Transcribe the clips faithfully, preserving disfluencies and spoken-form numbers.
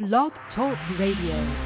Blog Talk Radio.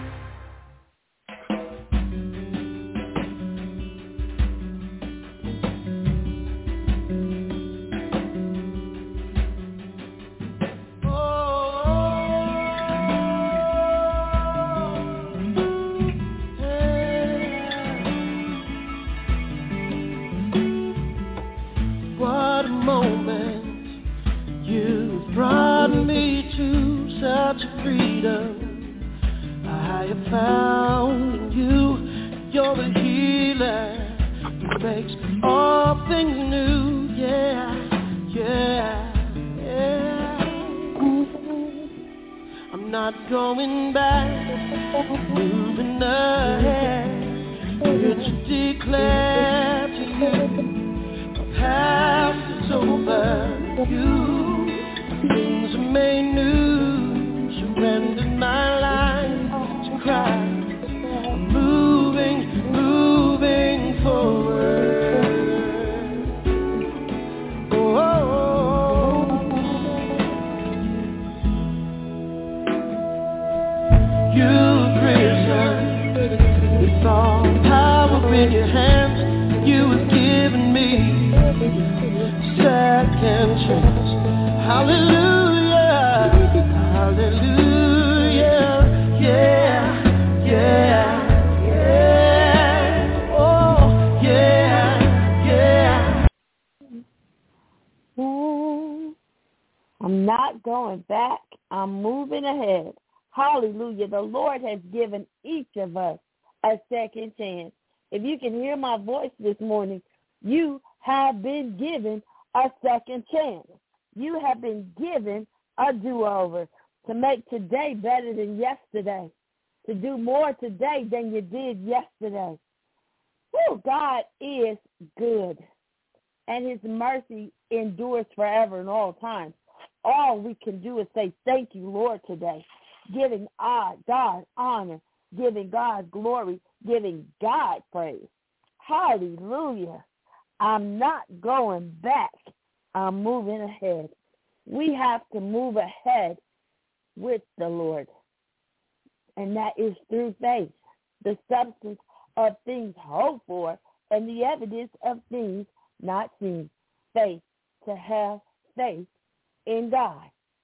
Hallelujah. The Lord has given each of us a second chance. If you can hear my voice this morning, you have been given a second chance. You have been given a do-over to make today better than yesterday, to do more today than you did yesterday. Whew, God is good, and his mercy endures forever and all times. All we can do is say thank you, Lord, today. Giving God honor, giving God glory, giving God praise. Hallelujah. I'm not going back. I'm moving ahead. We have to move ahead with the Lord, and that is through faith, the substance of things hoped for and the evidence of things not seen. Faith, to have faith in God,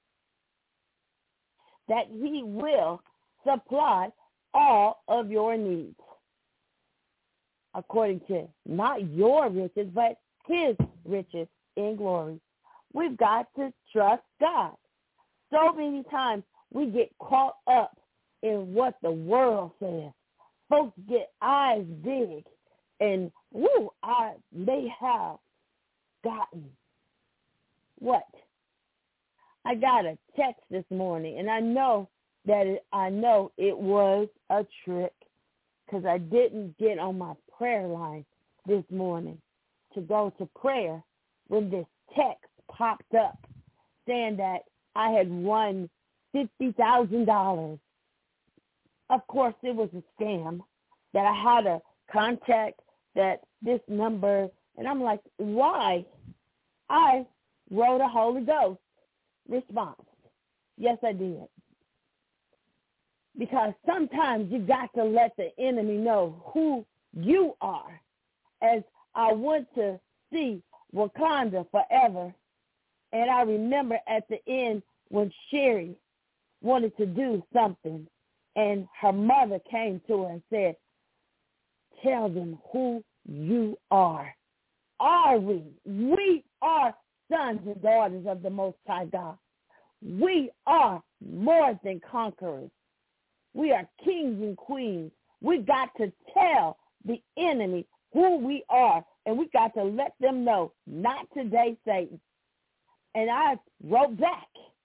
that he will supply all of your needs according to not your riches, but his riches in glory. We've got to trust God. So many times we get caught up in what the world says. Folks get eyes big, and woo, I, they have gotten what? I got a text this morning, and I know that it, I know it was a trick because I didn't get on my prayer line this morning to go to prayer when this text popped up saying that I had won fifty thousand dollars. Of course, it was a scam that I had to contact that this number, and I'm like, why? I wrote a Holy Ghost response. Yes, I did. Because sometimes you got to let the enemy know who you are. As I went to see Wakanda Forever, and I remember at the end when Sherry wanted to do something, and her mother came to her and said, tell them who you are. Are we? We are sons and daughters of the Most High God. We are more than conquerors. We are kings and queens. We got to tell the enemy who we are, and we got to let them know, not today, Satan. And I wrote back.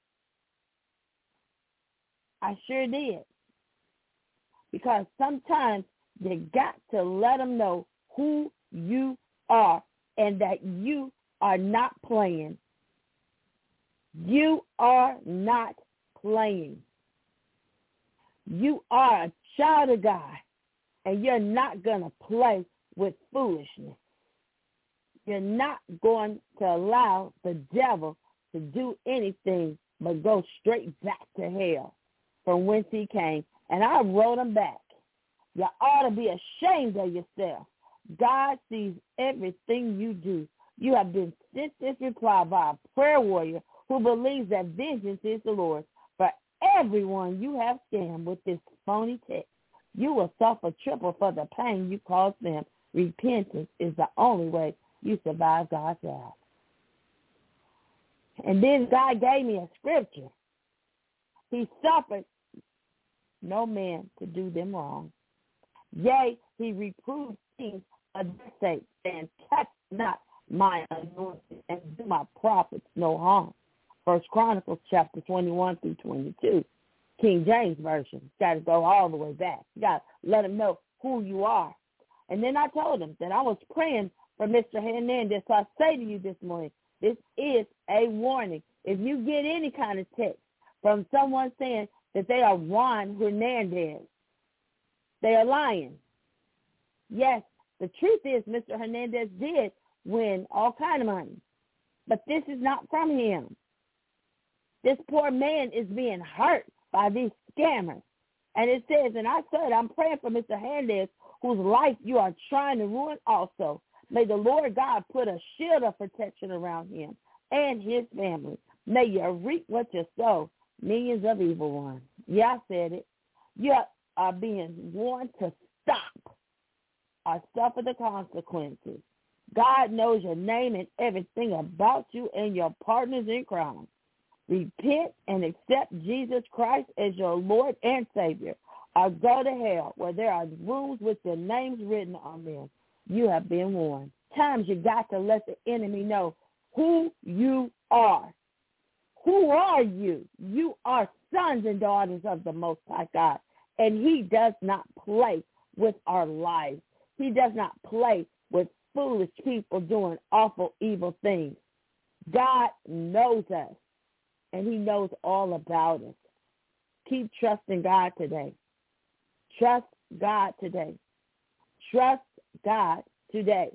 I sure did. Because sometimes you got to let them know who you are and that you are not playing. You are not playing. You are a child of God, and you're not going to play with foolishness. You're not going to allow the devil to do anything but go straight back to hell. from whence he came, and I wrote them back. You ought to be ashamed of yourself. God sees everything you do. You have been sent this reply by a prayer warrior who believes that vengeance is the Lord's. For everyone you have scammed with this phony text, you will suffer triple for the pain you caused them. Repentance is the only way you survive God's wrath. And then God gave me a scripture. He suffered no man to do them wrong. Yea, he reproved things of their sake, saying, touch not my anointed, and do my prophets no harm. First Chronicles chapter twenty-one through twenty-two. King James Version. Got to go all the way back. You got to let him know who you are. And then I told him that I was praying for Mister Hernandez. So I say to you this morning, this is a warning. If you get any kind of text from someone saying that they are Juan Hernandez, they are lying. Yes, the truth is Mister Hernandez did win all kind of money, but this is not from him. This poor man is being hurt by these scammers. And it says, and I said, I'm praying for Mister Hernandez, whose life you are trying to ruin also. May the Lord God put a shield of protection around him and his family. May you reap what you sow, millions of evil ones. Yeah, I said it. You are being warned to stop or suffer the consequences. God knows your name and everything about you and your partners in crime. Repent and accept Jesus Christ as your Lord and Savior, or go to hell where there are rooms with your names written on them. You have been warned. Times you got to let the enemy know who you are. Who are you? You are sons and daughters of the Most High God, and he does not play with our lives. He does not play with foolish people doing awful, evil things. God knows us, and he knows all about us. Keep trusting God today. Trust God today. Trust God today.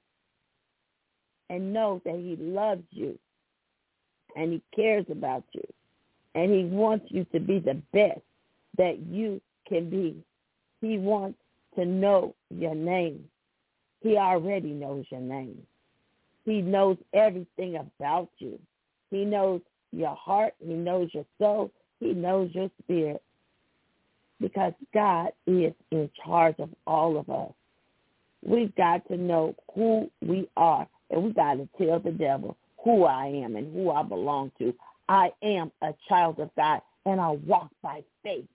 And know that he loves you, and he cares about you, and he wants you to be the best that you can be. He wants to know your name. He already knows your name. He knows everything about you. He knows your heart. He knows your soul. He knows your spirit. Because God is in charge of all of us. We've got to know who we are, and we got to tell the devil who I am and who I belong to. I am a child of God, and I walk by faith.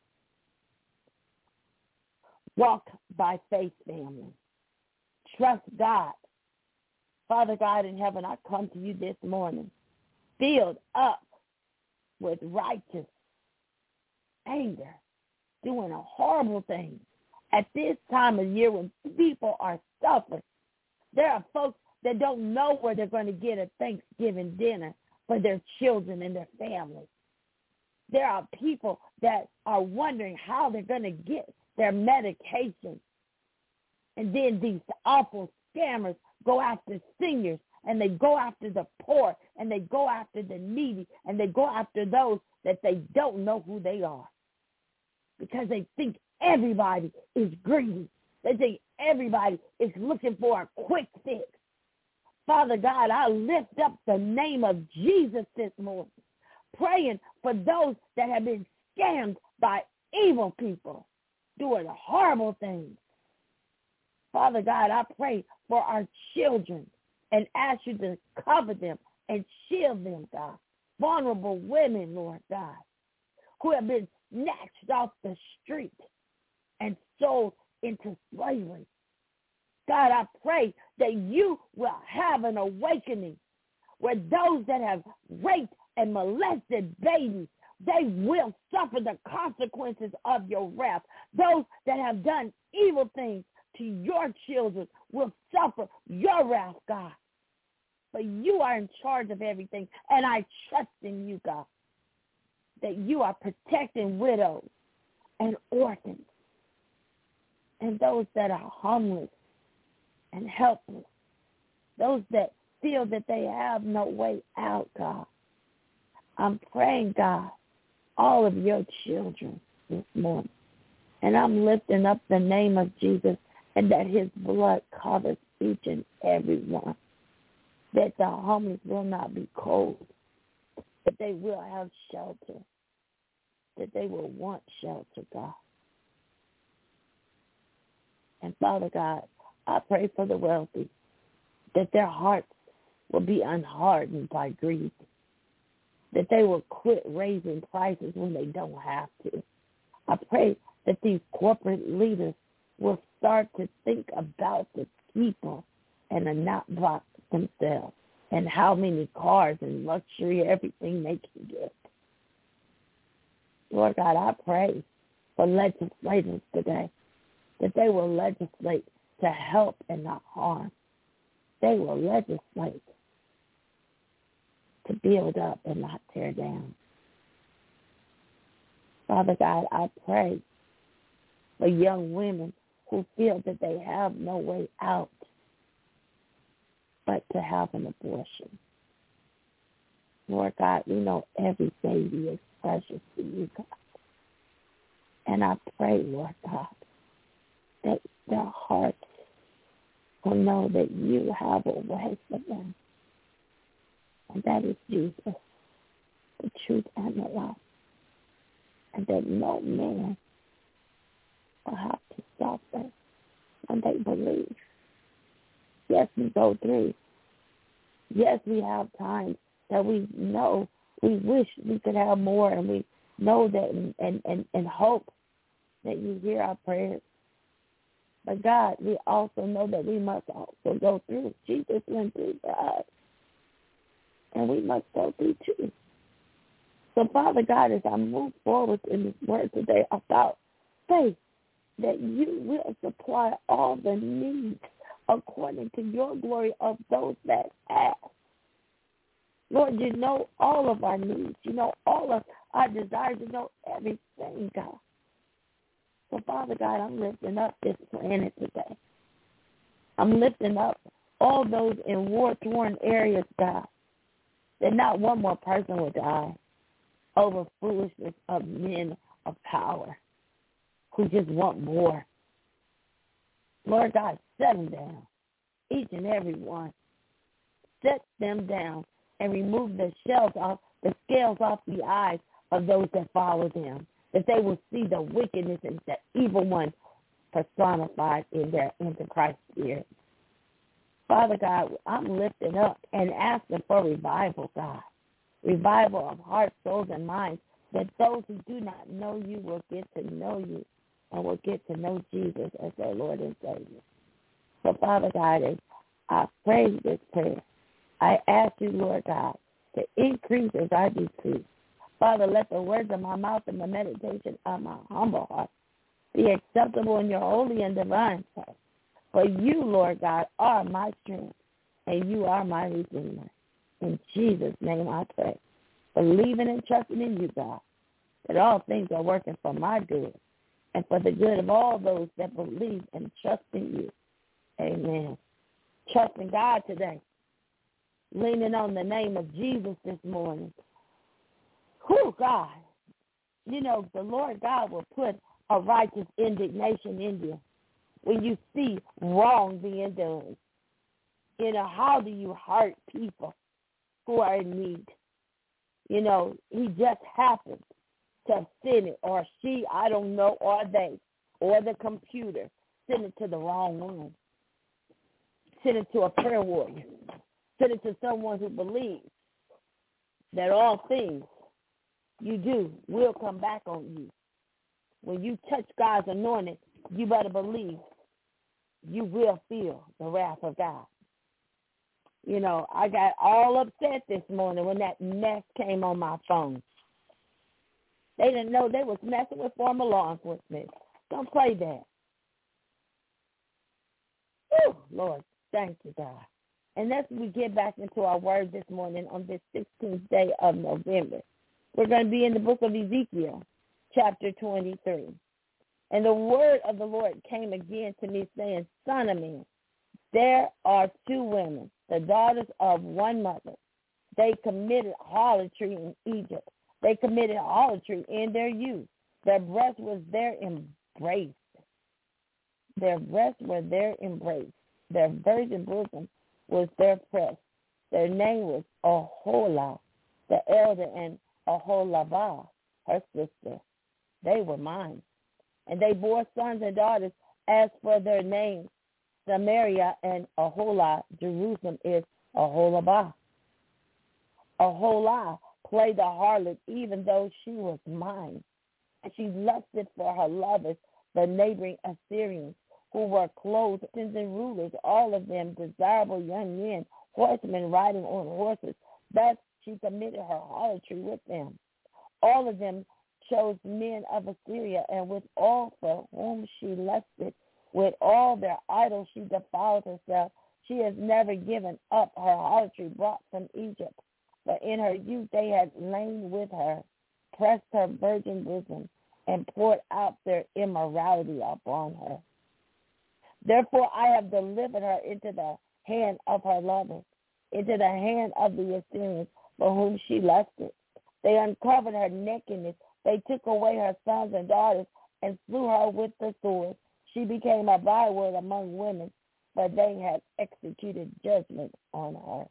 Walk by faith, family. Trust God. Father God in heaven, I come to you this morning, filled up with righteous anger, doing a horrible thing. At this time of year when people are suffering, there are folks that don't know where they're going to get a Thanksgiving dinner for their children and their families. There are people that are wondering how they're going to get their medication. And then these awful scammers go after seniors, and they go after the poor, and they go after the needy, and they go after those that they don't know who they are, because they think everybody is greedy. They think everybody is looking for a quick fix. Father God, I lift up the name of Jesus this morning, praying for those that have been scammed by evil people doing horrible things. Father God, I pray for our children and ask you to cover them and shield them, God. Vulnerable women, Lord God, who have been snatched off the street and sold into slavery. God, I pray that you will have an awakening where those that have raped and molested babies, they will suffer the consequences of your wrath. Those that have done evil things to your children will suffer your wrath, God. But you are in charge of everything, and I trust in you, God, that you are protecting widows and orphans and those that are homeless and helpless, those that feel that they have no way out, God. I'm praying, God, all of your children this morning. And I'm lifting up the name of Jesus, and that his blood covers each and every one. That the homeless will not be cold, that they will have shelter, that they will want shelter, God. And Father God, I pray for the wealthy, that their hearts will be unhardened by greed, that they will quit raising prices when they don't have to. I pray that these corporate leaders will start to think about the people and not about themselves and how many cars and luxury, everything they can get. Lord God, I pray for legislators today, that they will legislate to help and not harm. They will legislate to build up and not tear down. Father God, I pray for young women who feel that they have no way out but to have an abortion. Lord God, we know every baby is precious to you, God. And I pray, Lord God, that their hearts will know that you have a way for them. And that is Jesus, the truth and the life. And that no man will have to suffer when they believe. Yes, we go through. Yes, we have times that we know we wish we could have more, and we know that and, and, and, and hope that you hear our prayers. But God, we also know that we must also go through. Jesus went through that. And we must go through too. So, Father God, as I move forward in this word today about faith, that you will supply all the needs according to your glory of those that ask. Lord, you know all of our needs. You know all of our desires. You know everything, God. So, Father God, I'm lifting up this planet today. I'm lifting up all those in war-torn areas, God, that not one more person will die over foolishness of men of power who just want more. Lord God, set them down, each and every one. Set them down and remove the shells off, the scales off the eyes of those that follow them, that they will see the wickedness and the evil one personified in their Antichrist spirit. Father God, I'm lifting up and asking for revival, God. Revival of hearts, souls, and minds, that those who do not know you will get to know you and will get to know Jesus as their Lord and Savior. So, Father God, as I pray this prayer, I ask you, Lord God, to increase as I decrease. Father, let the words of my mouth and the meditation of my humble heart be acceptable in your holy and divine sight. For you, Lord God, are my strength, and you are my Redeemer. In Jesus' name I pray, believing and trusting in you, God, that all things are working for my good and for the good of all those that believe and trust in you. Amen. Trusting God today, leaning on the name of Jesus this morning. Whew, God, you know, the Lord God will put a righteous indignation in you when you see wrong being done. You know, how do you hurt people who are in need? You know, he just happened to send it, or she, I don't know, or they, or the computer, send it to the wrong one. Send it to a prayer warrior. Send it to someone who believes that all things you do will come back on you. When you touch God's anointing, you better believe you will feel the wrath of God. You know, I got all upset this morning when that mess came on my phone. They didn't know they was messing with former law enforcement. Don't play that. Whew, Lord, thank you, God. And as we get back into our word this morning on this sixteenth day of November, we're going to be in the book of Ezekiel, chapter twenty-three. And the word of the Lord came again to me, saying, Son of man, there are two women, the daughters of one mother. They committed harlotry in Egypt. They committed harlotry in their youth. Their breast was their embrace. Their breasts were their embrace. Their virgin bosom was their press. Their name was Aholah, the elder, and Aholabah, her sister. They were mine. And they bore sons and daughters. As for their names, Samaria and Aholah, Jerusalem is Aholabah. Aholah played the harlot even though she was mine. And she lusted for her lovers, the neighboring Assyrians, who were clothed and rulers, all of them desirable young men, horsemen riding on horses. Thus she committed her harlotry with them. All of them chose men of Assyria, and with all for whom she lusted, with all their idols she defiled herself. She has never given up her harlotry brought from Egypt. But in her youth they had lain with her, pressed her virgin bosom, and poured out their immorality upon her. Therefore I have delivered her into the hand of her lovers, into the hand of the Assyrians, for whom she lusted. They uncovered her nakedness. They took away her sons and daughters and slew her with the sword. She became a byword among women, for they had executed judgment on her.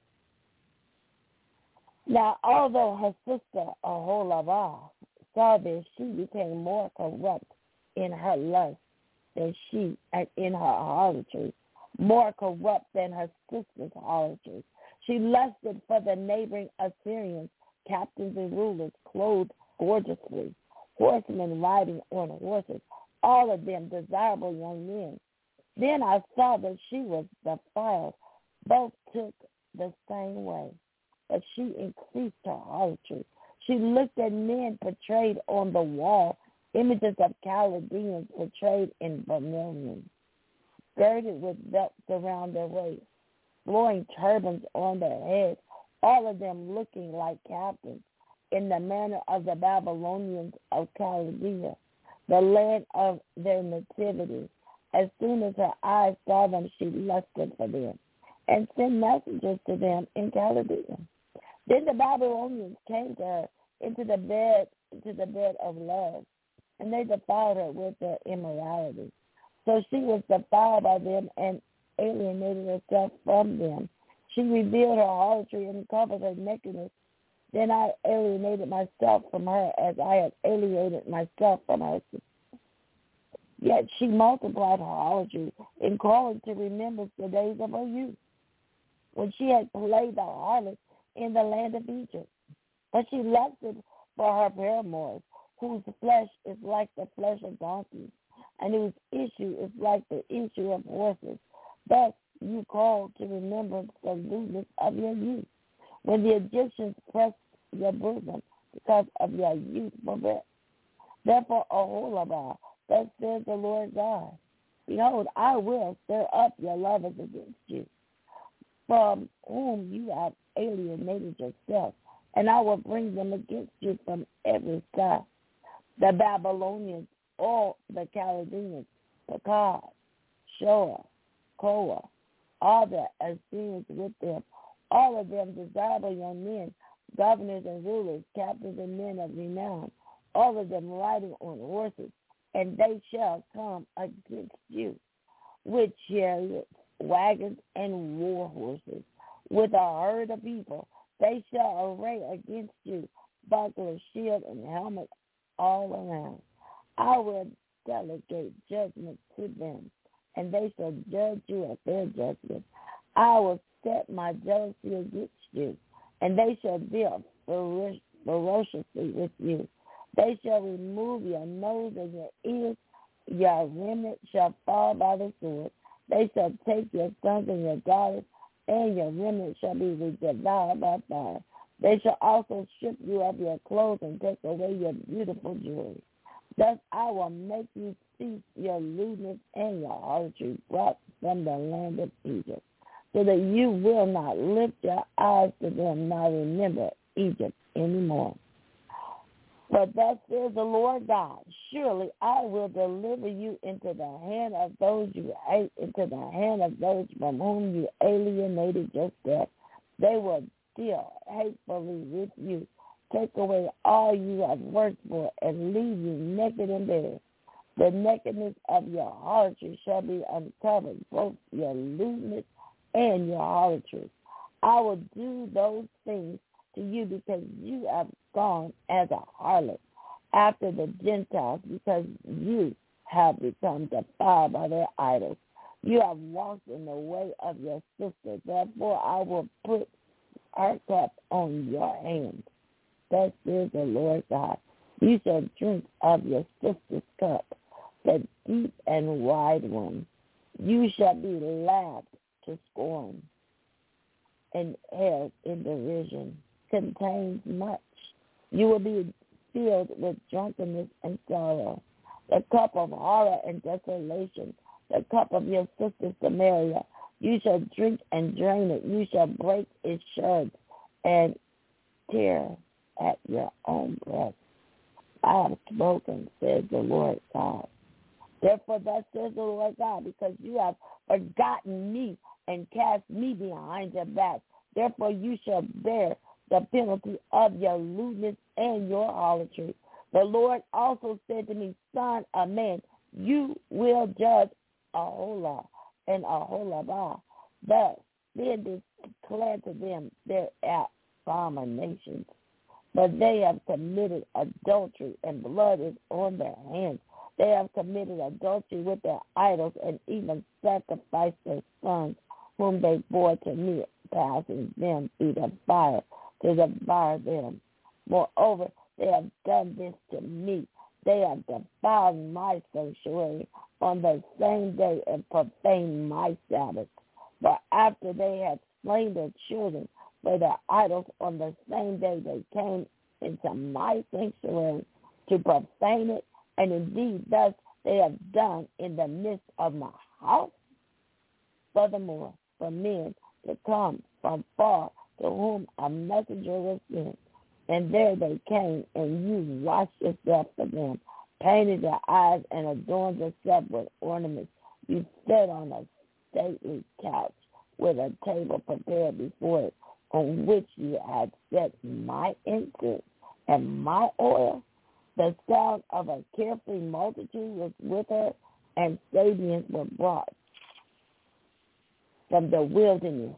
Now, although her sister Aholabah saw this, she became more corrupt in her lust than she in her harlotry, more corrupt than her sister's harlotry. She lusted for the neighboring Assyrians, captains and rulers, clothed gorgeously, horsemen riding on horses, all of them desirable young men. Then I saw that she was defiled. Both took the same way, but she increased her harlotry. She looked at men portrayed on the wall, images of Chaldeans portrayed in vermilion, girded with belts around their waists, blowing turbans on their heads, all of them looking like captains, in the manner of the Babylonians of Chaldea, the land of their nativity. As soon as her eyes saw them, she lusted for them, and sent messengers to them in Chaldea. Then the Babylonians came to her into the bed, into the bed of love, and they defiled her with their immorality. So she was defiled by them and alienated herself from them. She revealed her harlotry and covered her nakedness. Then I alienated myself from her as I had alienated myself from her. Yet she multiplied her harlotry in calling to remembrance the days of her youth, when she had played the harlot in the land of Egypt. But she lusted for her paramours, whose flesh is like the flesh of donkeys, and whose issue is like the issue of horses. Thus you call to remembrance the lewdness of your youth, when the Egyptians pressed your bosom because of your youthful breath. Therefore, Aholabah, thus says the Lord God, behold, I will stir up your lovers against you, from whom you have alienated yourself, and I will bring them against you from every side. The Babylonians, all the Chaldeans, Pekah, Shoah, Koah, all the Assyrians with them, all of them desirable young men, governors and rulers, captains and men of renown, all of them riding on horses, and they shall come against you with chariots, wagons, and war horses, with a herd of people. They shall array against you buckler, shield, and helmet all around. I will delegate judgment to them, and they shall judge you at their judgment. I will set my jealousy against you, and they shall deal ferociously with you. They shall remove your nose and your ears. Your remnant shall fall by the sword. They shall take your sons and your daughters, and your remnant shall be devoured by fire. They shall also strip you of your clothes and take away your beautiful jewelry. Thus I will make you cease your lewdness and your harlotry brought from the land of Egypt, so that you will not lift your eyes to them nor remember Egypt anymore. But thus says the Lord God, surely I will deliver you into the hand of those you hate, into the hand of those from whom you alienated yourself. They will deal hatefully with you. take away all you have worked for and leave you naked and bare. The nakedness of your harlotry shall be uncovered, both your lewdness and your harlotry. I will do those things to you because you have gone as a harlot after the Gentiles, because you have become defiled by their idols. You have walked in the way of your sister. Therefore I will put her cup on your hand. Thus says the Lord God. You shall drink of your sister's cup, the deep and wide one. You shall be laughed to scorn and held in derision. Contains much. You will be filled with drunkenness and sorrow. The cup of horror and desolation, the cup of your sister Samaria. You shall drink and drain it. You shall break its sherds and tear at your own breast. I have spoken, says the Lord God. Therefore, thus says the Lord God, because you have forgotten me and cast me behind your back. Therefore, you shall bear the penalty of your lewdness and your harlotry. The Lord also said to me, son of man, you will judge Aholah and Aholabah. Thus, then declare to them their abominations. But they have committed adultery, and blood is on their hands. They have committed adultery with their idols, and even sacrificed their sons, whom they bore to me, passing them through the fire to devour them. Moreover, they have done this to me. They have defiled my sanctuary on the same day and profaned my Sabbath. But after they had slain their children for their idols on the same day, they came into my sanctuary to profane it, and indeed thus they have done in the midst of my house. Furthermore, for men to come from far, to whom a messenger was sent, and there they came, and you washed yourself for them, painted your eyes, and adorned yourself with ornaments. You sat on a stately couch with a table prepared before it, on which you had set my incense and my oil. The sound of a carefree multitude was with her, and Sabians were brought from the wilderness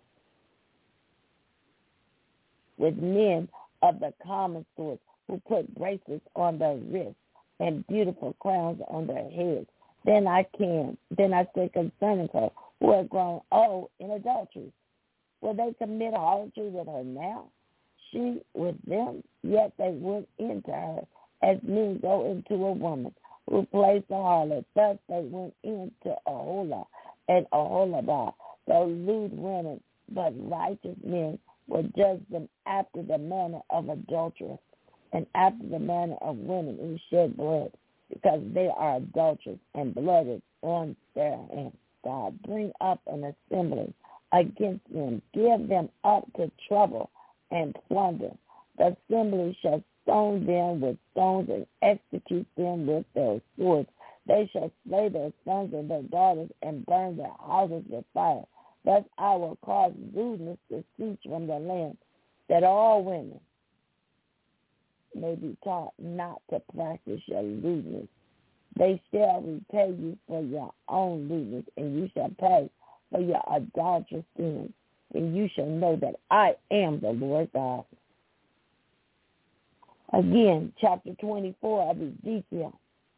with men of the common sort, who put bracelets on their wrists and beautiful crowns on their heads. Then I came, then I said concerning her, who had grown old in adultery, will they commit harlotry with her now? She with them, yet they went into her, as men go into a woman who plays the harlot. Thus they went into Aholah and Aholabah, the lewd women, but righteous men will judge them after the manner of adulterers and after the manner of women who shed blood, because they are adulterers, and blood is on their hands. God, bring up an assembly against them. Give them up to trouble and plunder. The assembly shall stone them with stones and execute them with their swords. They shall slay their sons and their daughters and burn their houses with fire. Thus I will cause lewdness to cease from the land, that all women may be taught not to practice your lewdness. They shall repay you for your own lewdness, and you shall pay for your adulterous sins, and you shall know that I am the Lord God. Again, chapter twenty-four of Ezekiel.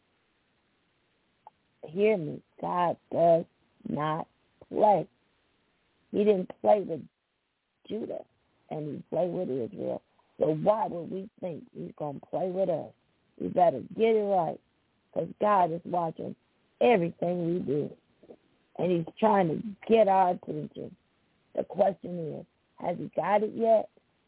Hear me, God does not play. He didn't play with Judah, and he played with Israel. So why would we think he's going to play with us? We better get it right, because God is watching everything we do, and he's trying to get our attention. The question is, has he got it yet?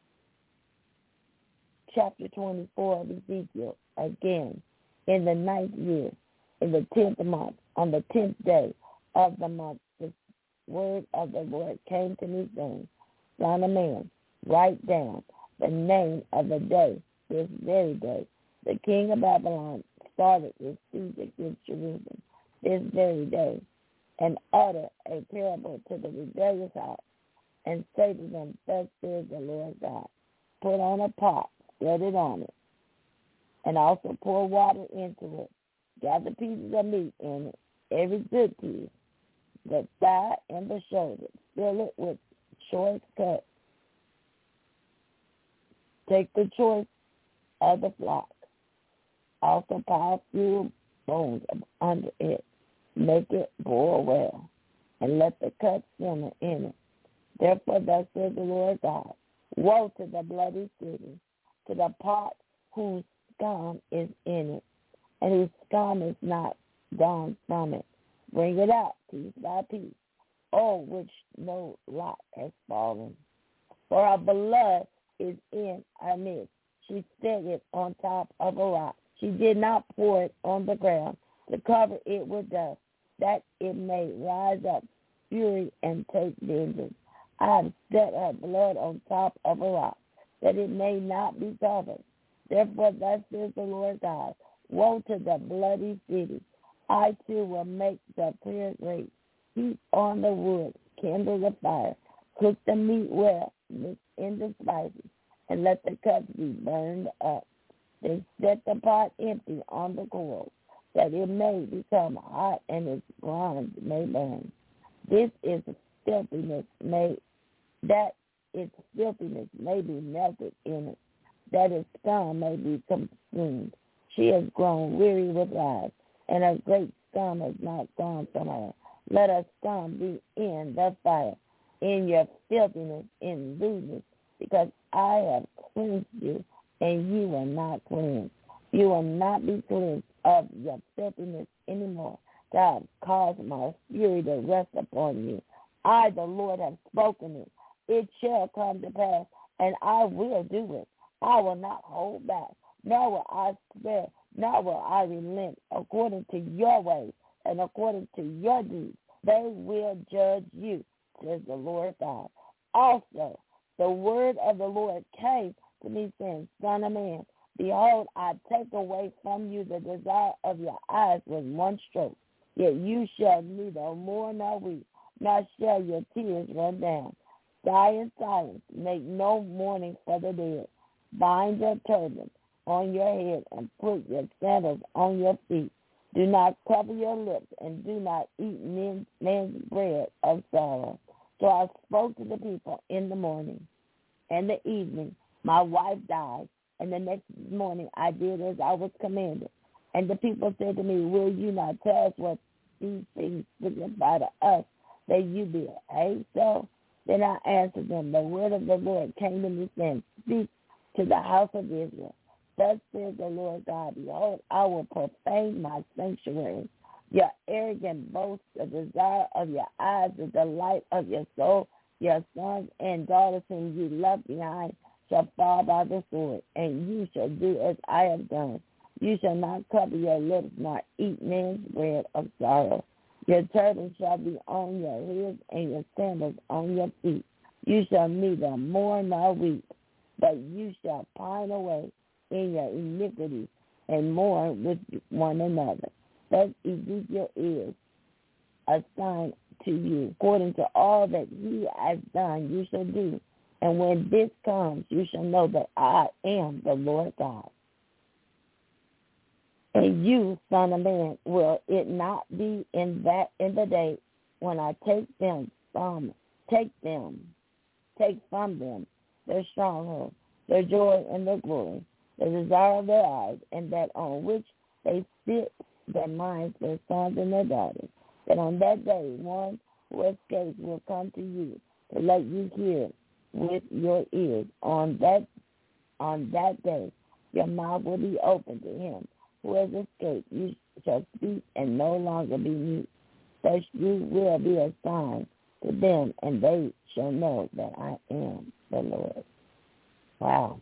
Chapter twenty-four of Ezekiel, again, in the ninth year, in the tenth month, on the tenth day of the month, the word of the Lord came to me, saying, Son of man, write down the name of the day, this very day. The king of Babylon started his siege against Jerusalem this very day, and utter a parable to the rebellious house, and say to them, Thus says the Lord God, put on a pot set it on it. And also pour water into it. Gather pieces of meat in it, every good piece, the thigh and the shoulder. Fill it with choice cuts. Take the choice of the flock. Also pile few bones under it. Make it boil well, and let the cuts simmer in it. Therefore thus says the Lord God, woe to the bloody city, to the pot whose scum is in it, and whose scum is not gone from it. Bring it out piece by piece, oh, which no lot has fallen. For our blood is in our midst. She set it on top of a rock. She did not pour it on the ground to cover it with dust, that it may rise up fury and take vengeance. I have set her blood on top of a rock, that it may not be covered. Therefore thus says the Lord God, woe to the bloody city. I too will make the prayer great. Heap on the wood, kindle the fire, cook the meat well, mix in the spices, and let the cups be burned up. Then set the pot empty on the coals, that it may become hot and its bronze may burn. This is filthiness may that its filthiness may be melted in it, that its scum may be consumed. She has grown weary with lies, and her great scum has not gone from her. Let her scum be in the fire, in your filthiness, in lewdness, because I have cleansed you, and you will not cleanse. You will not be cleansed of your filthiness anymore. God caused my fury to rest upon you. I, the Lord, have spoken it. It shall come to pass, and I will do it. I will not hold back, nor will I spare, nor will I relent. According to your ways and according to your deeds, they will judge you, says the Lord God. Also, the word of the Lord came to me, saying, Son of man, behold, I take away from you the desire of your eyes with one stroke. Yet you shall neither mourn nor weep, nor shall your tears run down. Die in silence, make no mourning for the dead. Bind your turban on your head and put your sandals on your feet. Do not cover your lips and do not eat men's, men's bread of sorrow. So I spoke to the people in the morning and the evening. My wife died, and the next morning I did as I was commanded. And the people said to me, will you not tell us what these things signify to us, that you be a so? Then I answered them, the word of the Lord came to me, saying, speak to the house of Israel. Thus says the Lord God, behold, I will profane my sanctuary. Your arrogant boast, the desire of your eyes, the delight of your soul, your sons and daughters whom you left behind shall fall by the sword, and you shall do as I have done. You shall not cover your lips, nor eat men's bread of sorrow. Your turban shall be on your heads, and your sandals on your feet. You shall neither mourn nor weep, but you shall pine away in your iniquities and mourn with one another. Thus Ezekiel is a sign to you. According to all that he has done, you shall do. And when this comes, you shall know that I am the Lord God. And you, son of man, will it not be in that in the day when I take them from take them, take from them their stronghold, their joy and their glory, the desire of their eyes, and that on which they sit their minds, their sons and their daughters, that on that day one who escapes will come to you to let you hear with your ears. On that on that day your mouth will be open to him who has escaped. You shall speak and no longer be mute. Thus you will be a sign to them, and they shall know that I am the Lord. Wow.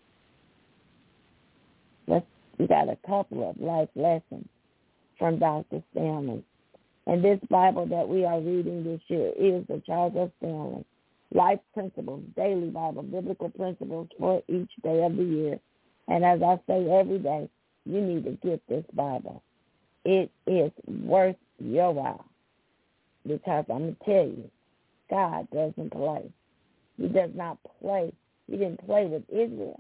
Let's, we got a couple of life lessons from Doctor Stanley. And this Bible that we are reading this year is the Charles F. Stanley Life Principles, Daily Bible, Biblical Principles for each day of the year. And as I say every day, you need to get this Bible. It is worth your while. Because I'm going to tell you, God doesn't play. He does not play. He didn't play with Israel.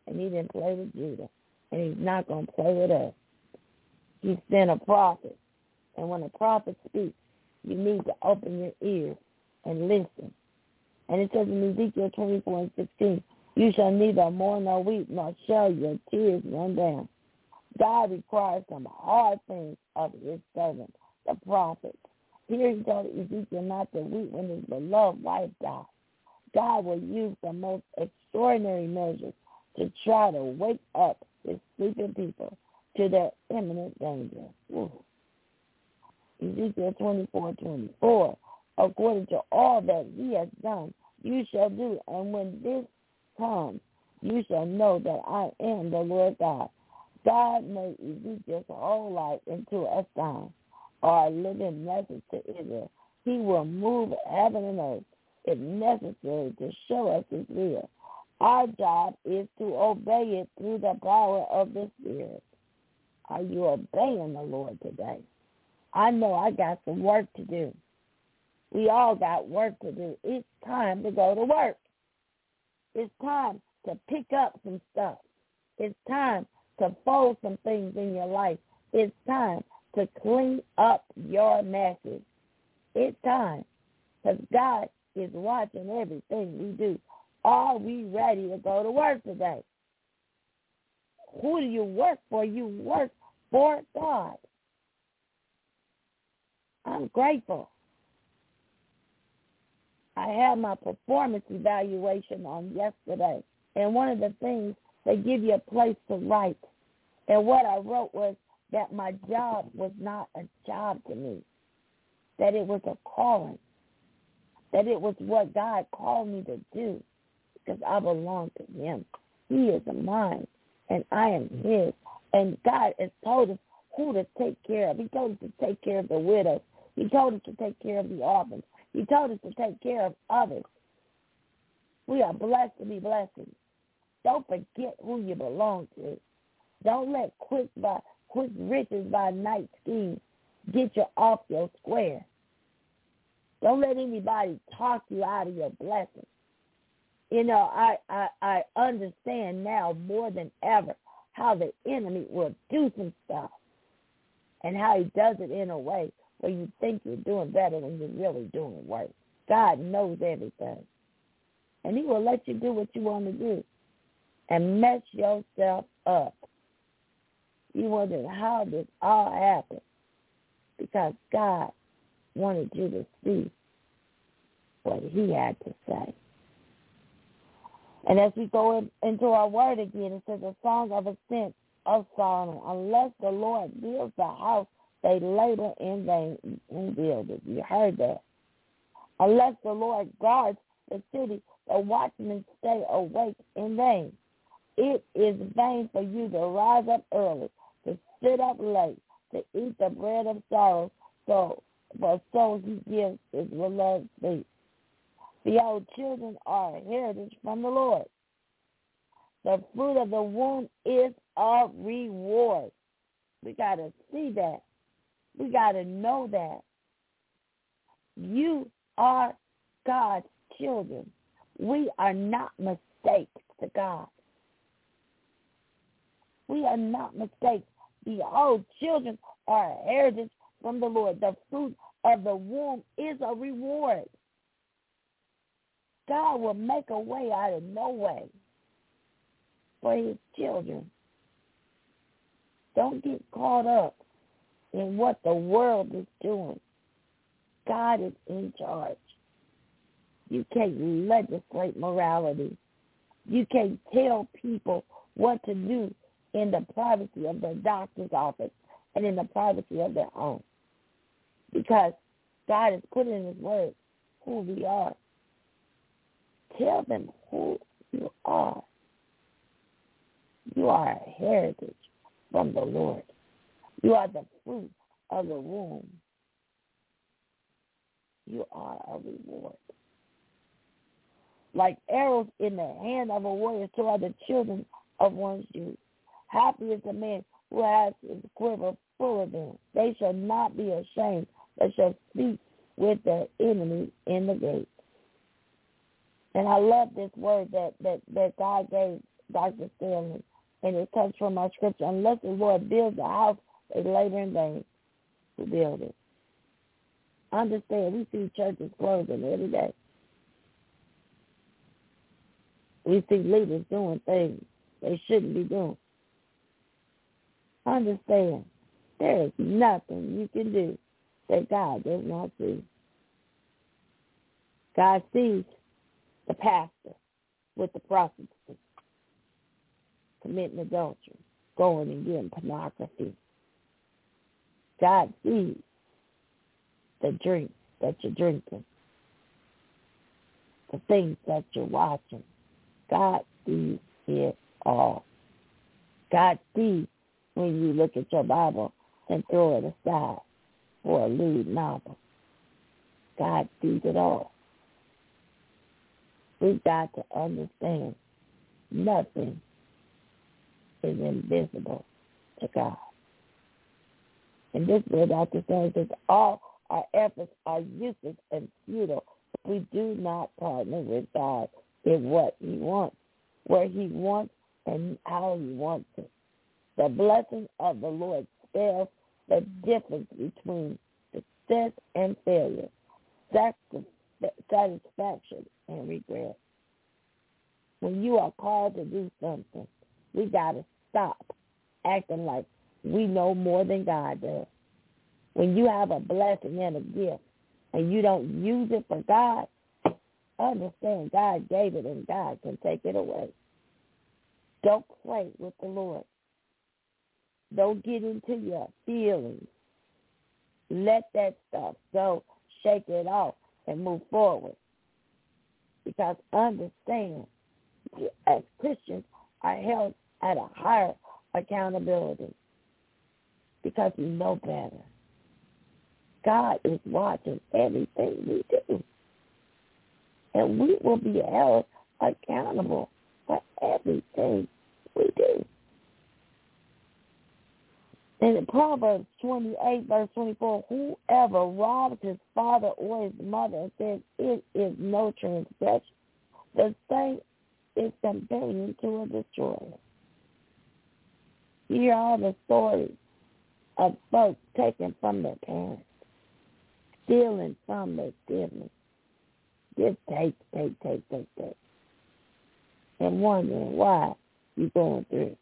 and he didn't play with Judah, and he's not going to play with us. He sent a prophet, and when a prophet speaks, you need to open your ears and listen. And it says in Ezekiel twenty-four and sixteen, you shall neither mourn nor weep, nor shall your tears run down. God requires some hard things of his servant, the prophet. Here he told Ezekiel not to weep when his beloved wife died. God will use the most extraordinary measures to try to wake up his sleeping people to their imminent danger. Ooh. Ezekiel twenty-four twenty-four, according to all that he has done, you shall do, and when this comes, you shall know that I am the Lord God. God made Ezekiel's whole life into a song or a living message to Israel. He will move heaven and earth if necessary to show us his will. Our job is to obey it through the power of the Spirit. Are you obeying the Lord today? I know I got some work to do. We all got work to do. It's time to go to work. It's time to pick up some stuff. It's time to fold some things in your life. It's time to clean up your messes. It's time, because God is watching everything we do. Are we ready to go to work today? Who do you work for? You work for God. I'm grateful. I had my performance evaluation on yesterday, and one of the things, they give you a place to write. And what I wrote was that my job was not a job to me, that it was a calling, that it was what God called me to do, because I belong to him. He is mine, and I am his. And God has told us who to take care of. He told us to take care of the widows. He told us to take care of the orphans. He told us to take care of others. We are blessed to be blessings. Don't forget who you belong to. Don't let quick by quick riches by night schemes get you off your square. Don't let anybody talk you out of your blessing. You know, I, I, I understand now more than ever how the enemy will do some stuff and how he does it in a way where you think you're doing better when you're really doing worse. God knows everything. And he will let you do what you want to do and mess yourself up. You wonder how this all happened, because God wanted you to see what he had to say. And as we go in, into our word again, it says, a song of ascent of Solomon. Unless the Lord builds the house, they labor in vain in building. You heard that. Unless the Lord guards the city, the watchmen stay awake in vain. It is vain for you to rise up early, to sit up late, to eat the bread of sorrow, so for so he gives his beloved sleep. Behold, children are a heritage from the Lord. The fruit of the womb is a reward. We got to see that. We got to know that. You are God's children. We are not mistakes to God. We are not mistakes. Behold, children are a heritage from the Lord. The fruit of the womb is a reward. God will make a way out of no way for his children. Don't get caught up in what the world is doing. God is in charge. You can't legislate morality. You can't tell people what to do in the privacy of their doctor's office and in the privacy of their home, because God has put in his word who we are. Tell them who you are. You are a heritage from the Lord. You are the fruit of the womb. You are a reward. Like arrows in the hand of a warrior, so are the children of one's youth. Happy is the man who has his quiver full of them. They shall not be ashamed, but shall speak with their enemies in the gate. And I love this word that, that, that God gave Doctor Stanley, and it comes from our scripture. Unless the Lord builds a house, they labor in vain to build it. Understand, we see churches closing every day. We see leaders doing things they shouldn't be doing. Understand, there is nothing you can do that God does not see. God sees the pastor with the prostitute committing adultery, going and getting pornography. God sees the drink that you're drinking, the things that you're watching. God sees it all. God sees when you look at your Bible and throw it aside for a lewd novel. God sees it all. We've got to understand nothing is invisible to God. And this is where Doctor Stanley says all our efforts are useless and futile if we do not partner with God in what he wants, where he wants, and how he wants it. The blessing of the Lord spells the difference between success and failure, satisfaction and regret. When you are called to do something, we got to stop acting like we know more than God does. When you have a blessing and a gift and you don't use it for God, understand God gave it and God can take it away. Don't play with the Lord. Don't get into your feelings. Let that stuff go. Shake it off and move forward. Because understand, we as Christians are held at a higher accountability because we know better. God is watching everything we do. And we will be held accountable for everything we do. And in Proverbs twenty-eight, verse twenty-four, whoever robs his father or his mother and says it is no transgression, the same is companion to a destroyer. Here are the stories of folks taken from their parents, stealing from their siblings. Just take, take, take, take, take. And wondering why you're going through.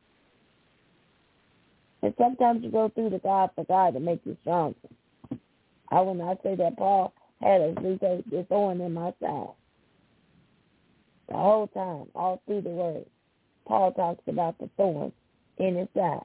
And sometimes you go through to God for God to make you stronger. I will not say that Paul had a this thorn in my side. The whole time, all through the word, Paul talks about the thorn in his side.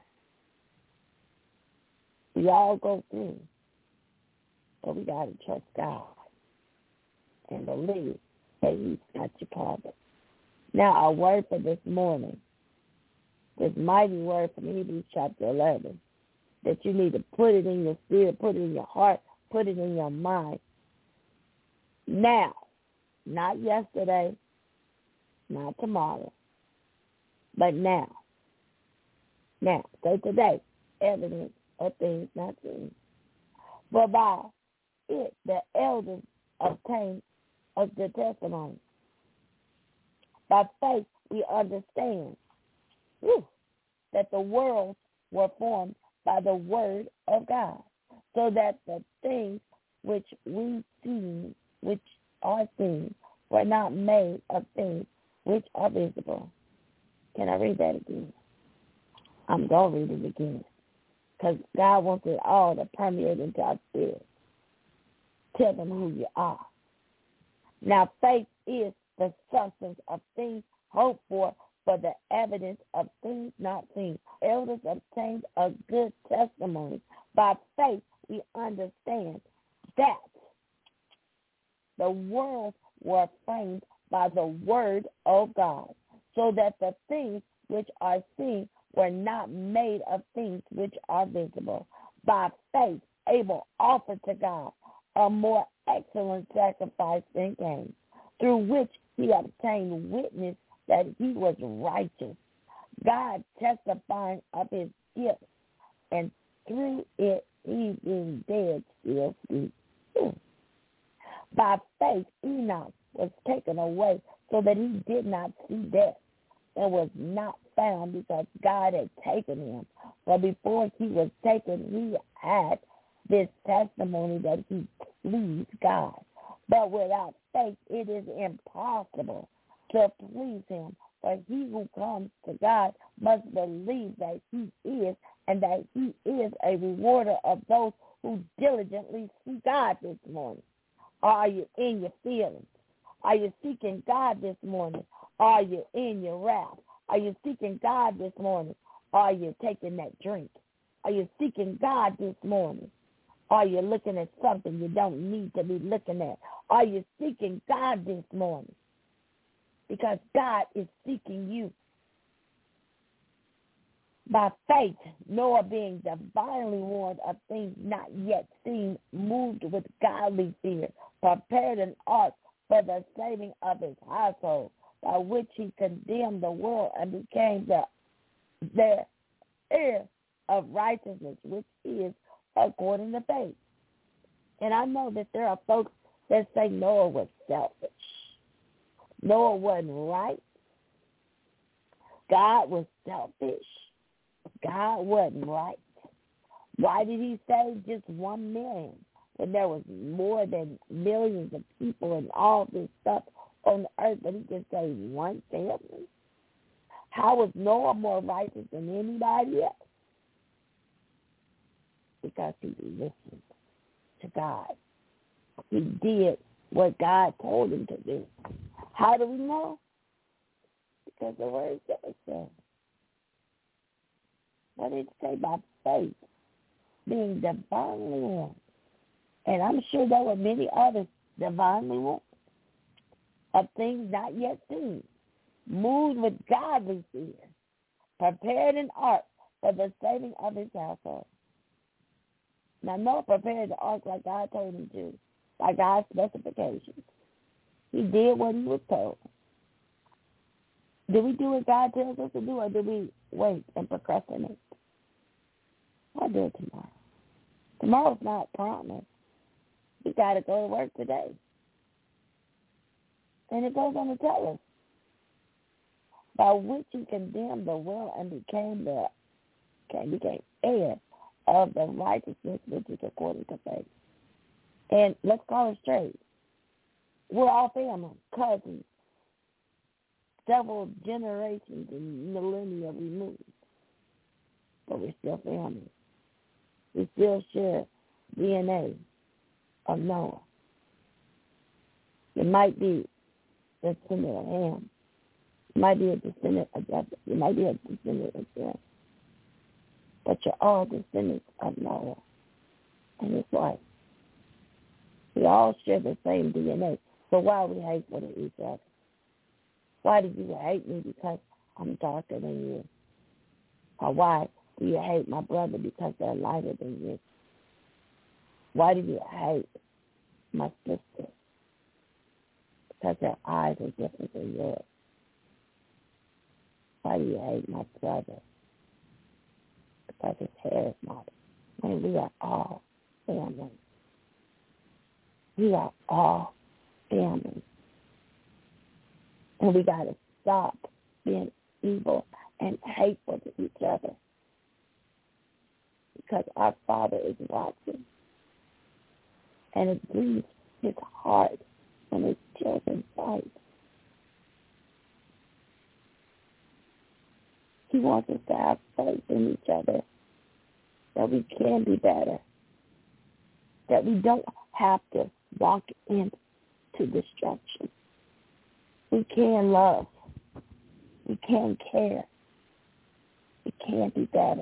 We all go through, but we got to trust God and believe that he's got you covered. Now, our word for this morning, this mighty word from Hebrews chapter eleven, that you need to put it in your spirit, put it in your heart, put it in your mind. Now, not yesterday, not tomorrow, but now. Now, so today, evidence of things not seen. For by it the elders obtained of the testimony. By faith we understand whew, that the worlds were formed by the word of God, so that the things which we see, which are seen, were not made of things which are visible. Can I read that again? I'm going to read it again, because God wants it all to permeate into our spirit. Tell them who you are. Now, faith is the substance of things hoped for, for the evidence of things not seen. Elders obtained a good testimony. By faith, we understand that the worlds were framed by the word of God, so that the things which are seen were not made of things which are visible. By faith, Abel offered to God a more excellent sacrifice than Cain, through which he obtained witness that he was righteous, God testifying of his gifts, and through it he being dead still speaks. By faith Enoch was taken away so that he did not see death, and was not found because God had taken him. For before he was taken, he had this testimony that he pleased God. But without faith, it is impossible to please him. For he who comes to God must believe that he is, and that he is a rewarder of those who diligently seek God this morning. Are you in your feelings? Are you seeking God this morning? Are you in your wrath? Are you seeking God this morning? Are you taking that drink? Are you seeking God this morning? Are you looking at something you don't need to be looking at? Are you seeking God this morning? Because God is seeking you. By faith, Noah, being divinely warned of things not yet seen, moved with godly fear, prepared an ark for the saving of his household, by which he condemned the world and became the, the heir of righteousness, which is according to faith. And I know that there are folks that say Noah was selfish. Noah wasn't right. God was selfish. God wasn't right. Why did he save just one man when there was more than millions of people and all this stuff on the earth, but he just saved one family? How was Noah more righteous than anybody else? Because he listened to God. He did what God told him to do. How do we know? Because the word says so. What did it say? By faith, being divinely warned. And I'm sure there were many others divinely warned of things not yet seen, moved with godly fear, prepared an ark for the saving of his household. Now, Noah prepared the ark like God told him to, by God's specifications. He did what he was told. Do we do what God tells us to do, or do we wait and procrastinate? I'll do it tomorrow. Tomorrow's not promised. We got to go to work today. And it goes on to tell us, by which he condemned the world and became the became heir of the righteousness which is according to faith. And let's call it straight. We're all family, cousins, several generations and millennia removed. But we're still family. We still share D N A of Noah. You might be a descendant of Ham. You might be a descendant of Japheth. You might be a descendant of Shem. But you're all descendants of Noah and his wife. We all share the same D N A. So why we hate for each other? Why do you hate me because I'm darker than you? Or why do you hate my brother because they're lighter than you? Why do you hate my sister? Because their eyes are different than yours. Why do you hate my brother? Because his hair is not. Man, we are all family. We are all family. And we got to stop being evil and hateful to each other. Because our Father is watching. And it grieves his heart when his children fight. He wants us to have faith in each other, that we can be better, that we don't have to walk into destruction. We can love. We can care. We can be better.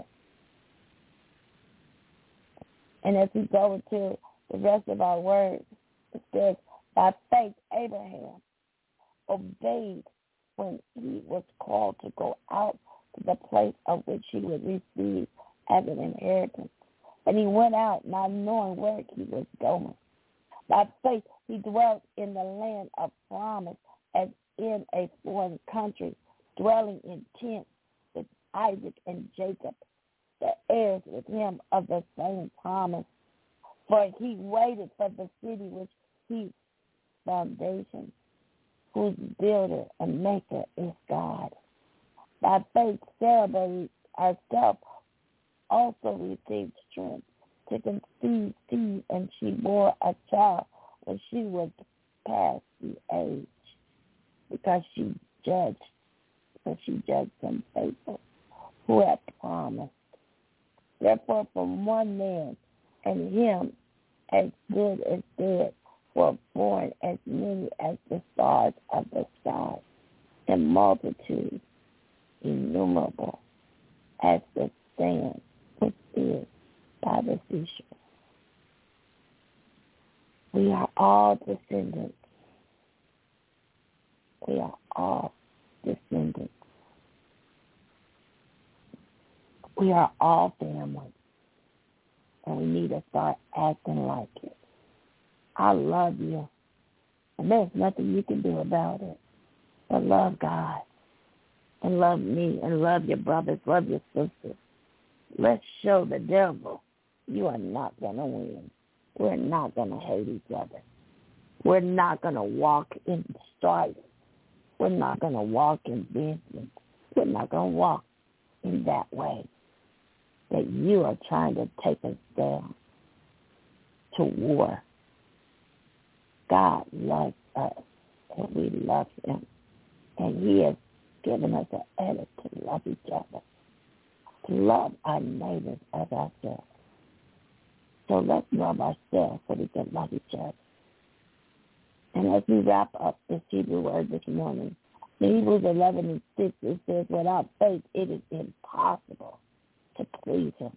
And as we go into the rest of our words, it says, by faith, Abraham obeyed when he was called to go out to the place of which he would receive as an inheritance. And he went out not knowing where he was going. By faith, he dwelt in the land of promise as in a foreign country, dwelling in tents with Isaac and Jacob, the heirs with him of the same promise. For he waited for the city which he foundation, whose builder and maker is God. By faith, Sarah herself also received strength to conceive seed, and she bore a child when she was past the age, because she judged, because she judged him faithful who had promised. Therefore, from one man, and him as good as dead, were born as many as the stars of the sky, and multitude innumerable as the sand which is by the seashore. We are all descendants. We are all descendants. We are all family, and we need to start acting like it. I love you, and there's nothing you can do about it but love God and love me and love your brothers, love your sisters. Let's show the devil you are not going to win. We're not going to hate each other. We're not going to walk in strife. We're not going to walk in vengeance. We're not going to walk in that way that you are trying to take us down to war. God loves us, and we love him. And he has given us an edit to love each other, to love our neighbors as ourselves. So let's love ourselves so we can love each other. And as we wrap up this Hebrew word this morning, in Hebrews eleven and six, it says, without faith it is impossible to please him.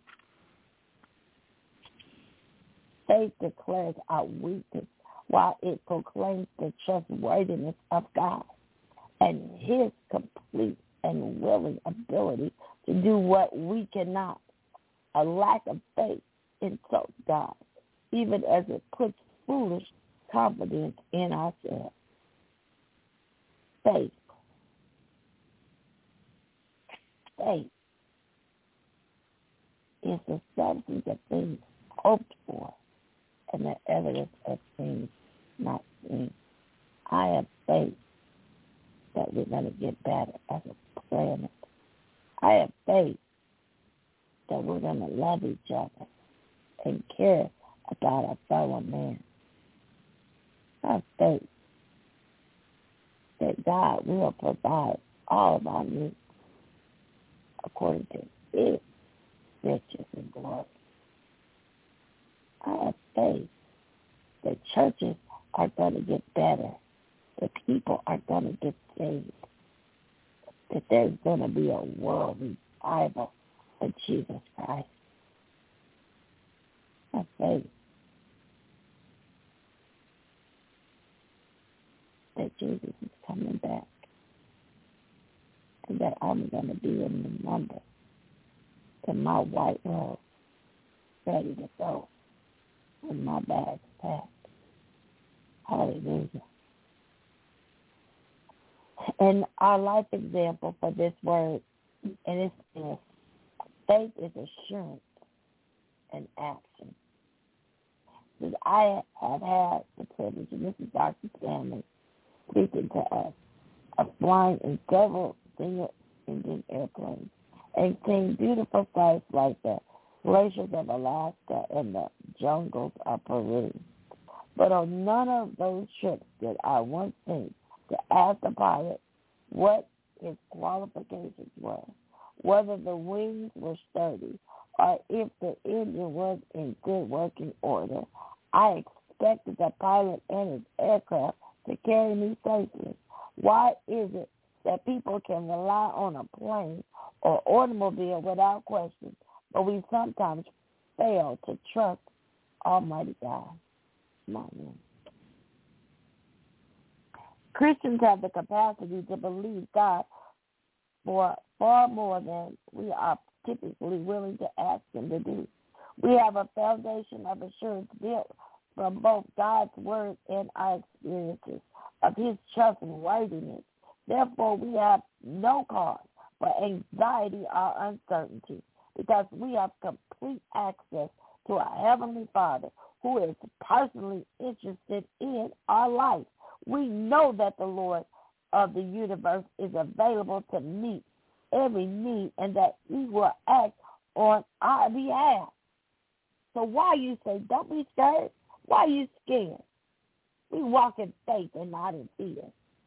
Faith declares our weakness while it proclaims the trustworthiness of God and his complete and willing ability to do what we cannot. A lack of faith insults God, even as it puts foolish confidence in ourselves. Faith. Faith is the substance of things hoped for and the evidence of things not seen. I have faith that we're going to get better as a planet. I have faith that we're going to love each other and care about our fellow man. I have faith that God will provide all of our needs according to his riches and glory. I have faith that churches are going to get better, that people are going to get saved, that there's going to be a world revival of Jesus Christ. I have faith that Jesus is coming back, and that I'm going to be in the number, in my white robe, ready to go, with my bags packed. Hallelujah. And our life example for this word, and it's this: faith is assurance and action. Because I have had the privilege, and this is Doctor Stanley speaking to us, of flying in several single-engine airplanes and seeing beautiful sights like the glaciers of Alaska and the jungles of Peru. But on none of those trips did I once think to ask the pilot what his qualifications were, whether the wings were sturdy, or if the engine was in good working order. I expected the pilot and his aircraft to carry me safely. Why is it that people can rely on a plane or automobile without question, but we sometimes fail to trust Almighty God? My name. Christians have the capacity to believe God for far more than we are typically willing to ask him to do. We have a foundation of assurance built from both God's word and our experiences of his trustworthiness. Therefore, we have no cause for anxiety or uncertainty because we have complete access to our Heavenly Father who is personally interested in our life. We know that the Lord of the universe is available to meet every need and that he will act on our behalf. So why you say, don't be scared? Why are you scared? We walk in faith and not in fear.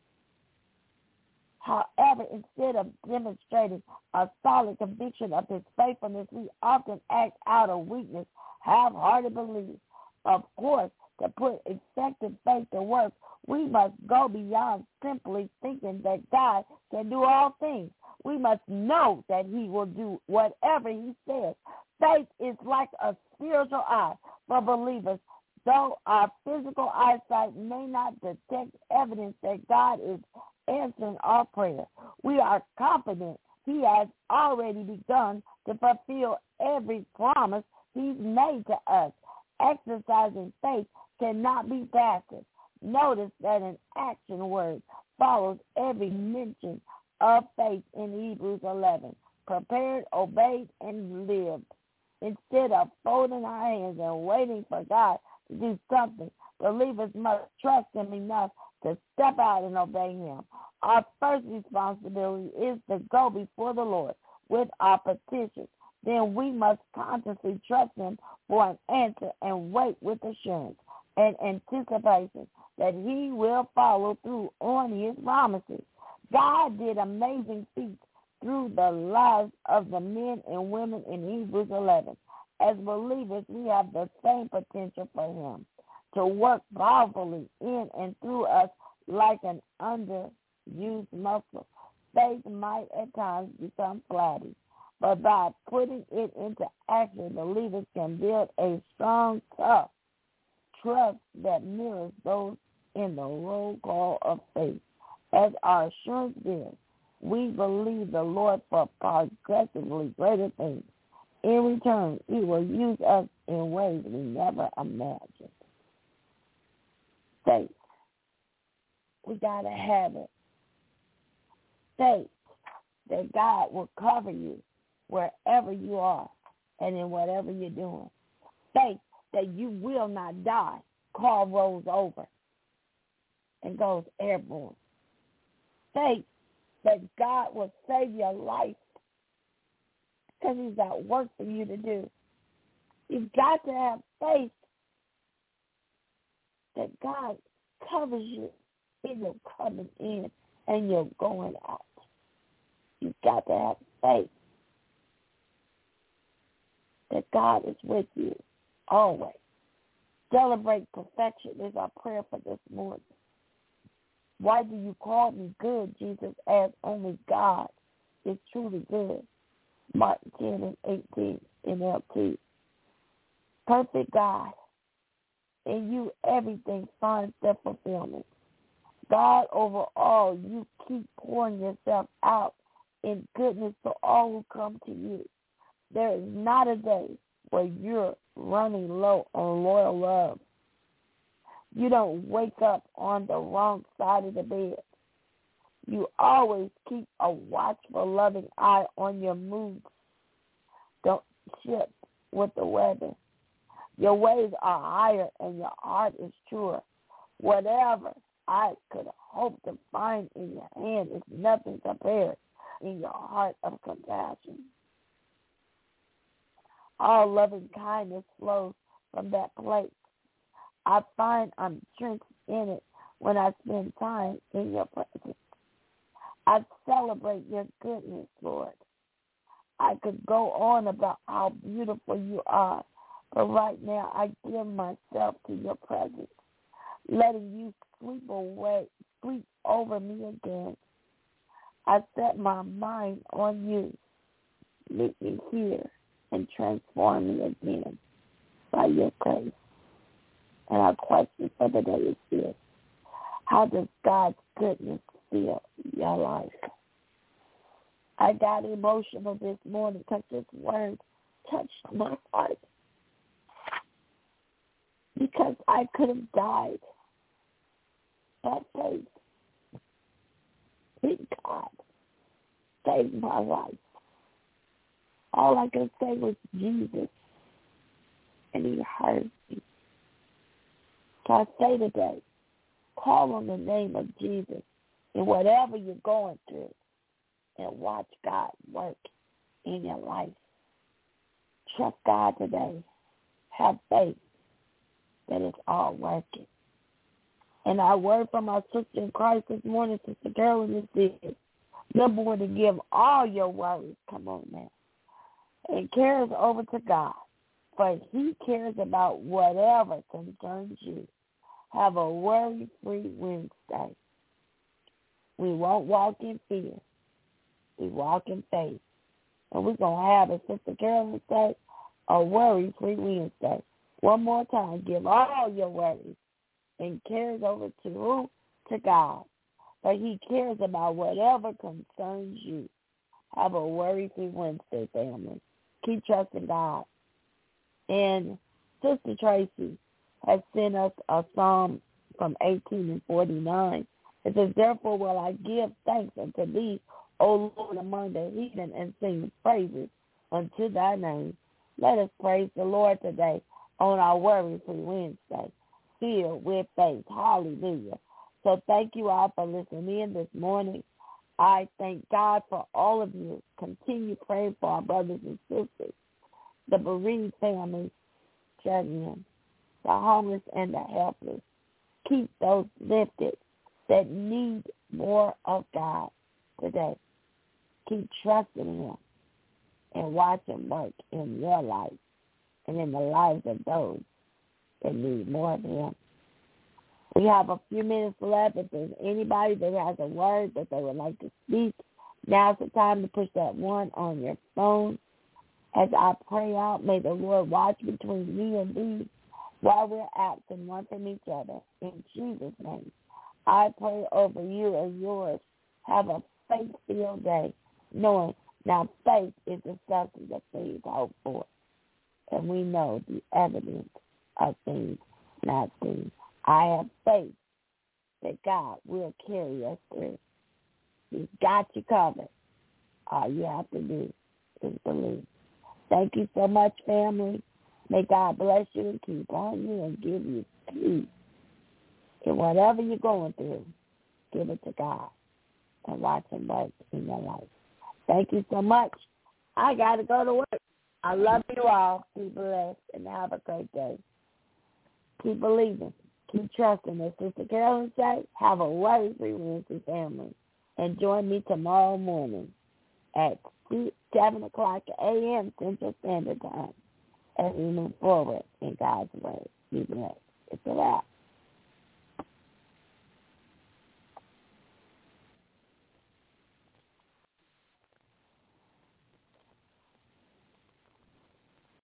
However, instead of demonstrating a solid conviction of his faithfulness, we often act out of weakness, half-hearted belief. Of course, to put effective faith to work, we must go beyond simply thinking that God can do all things. We must know that he will do whatever he says. Faith is like a spiritual eye for believers. Though our physical eyesight may not detect evidence that God is answering our prayer, we are confident he has already begun to fulfill every promise he's made to us. Exercising faith cannot be passive. Notice that an action word follows every mention of faith in Hebrews eleven. Prepared, obeyed, and lived. Instead of folding our hands and waiting for God to do something, believers must trust him enough to step out and obey him. Our first responsibility is to go before the Lord with our petitions. Then we must consciously trust him for an answer and wait with assurance and anticipation that he will follow through on his promises. God did amazing feats through the lives of the men and women in Hebrews eleven. As believers, we have the same potential for him to work powerfully in and through us like an underused muscle. Faith might at times become flabby, but by putting it into action, believers can build a strong, tough trust that mirrors those in the roll call of faith. As our assurance is, we believe the Lord for progressively greater things. In return, he will use us in ways we never imagined. Faith. We got to have it. Faith that God will cover you wherever you are and in whatever you're doing. Faith that you will not die. Call rolls over and goes airborne. Faith that God will save your life because he's got work for you to do. You've got to have faith that God covers you in your coming in and your going out. You've got to have faith that God is with you always. Celebrate perfection is our prayer for this morning. Why do you call me good, Jesus, as only God is truly good? Mark ten and eighteen in L T. Perfect God, in you everything finds their fulfillment. God over all, you keep pouring yourself out in goodness to all who come to you. There is not a day where you're running low on loyal love. You don't wake up on the wrong side of the bed. You always keep a watchful, loving eye on your moods. Don't shift with the weather. Your ways are higher and your heart is truer. Whatever I could hope to find in your hand is nothing compared in your heart of compassion. All loving kindness flows from that place. I find I'm drenched in it when I spend time in your presence. I celebrate your goodness, Lord. I could go on about how beautiful you are, but right now I give myself to your presence, letting you sweep away, sweep over me again. I set my mind on you. Meet me here and transform me again by your grace. And our question for the day is this: how does God's goodness fill your life? I got emotional this morning because this word touched my heart. Because I could have died. That faith in God saved my life. All I could say was Jesus, and he heard me. So I say today, call on the name of Jesus in whatever you're going through and watch God work in your life. Trust God today. Have faith that it's all working. And our word from our sister in Christ this morning, Sister Carolyn, is this. Number one, to give all your worries, come on now, and cares over to God, for he cares about whatever concerns you. Have a worry-free Wednesday. We won't walk in fear. We walk in faith. And we're going to have, as Sister Carolyn say, a worry-free Wednesday. One more time, give all your worries and cares over to who? To God. But he cares about whatever concerns you. Have a worry-free Wednesday, family. Keep trusting God. And Sister Tracy has sent us a psalm from eighteen and forty-nine. It says, therefore will I give thanks unto thee, O Lord, among the heathen, and sing praises unto thy name. Let us praise the Lord today on our worry-free Wednesday, filled with faith. Hallelujah. So thank you all for listening in this morning. I thank God for all of you. Continue praying for our brothers and sisters, the bereaved families, shut in, the homeless and the helpless. Keep those lifted that need more of God today. Keep trusting him and watch him work in your life and in the lives of those that need more of him. We have a few minutes left. If there's anybody that has a word that they would like to speak, now's the time to push that one on your phone. As I pray out, may the Lord watch between me and thee while we're absent one from each other. In Jesus' name, I pray over you and yours. Have a faith-filled day, knowing now faith is the substance of things hoped for, and we know the evidence of things not seen. I have faith that God will carry us through. He's got you covered. All you have to do is believe. Thank you so much, family. May God bless you and keep on you and give you peace. And whatever you're going through, give it to God and watch him work in your life. Thank you so much. I got to go to work. I love you all. Be blessed and have a great day. Keep believing. Keep trusting. As Sister Carolyn say, have a worry-free Wednesday, family. And join me tomorrow morning at seven o'clock a.m. Central Standard Time as we move forward in God's way. Be blessed. It's a wrap.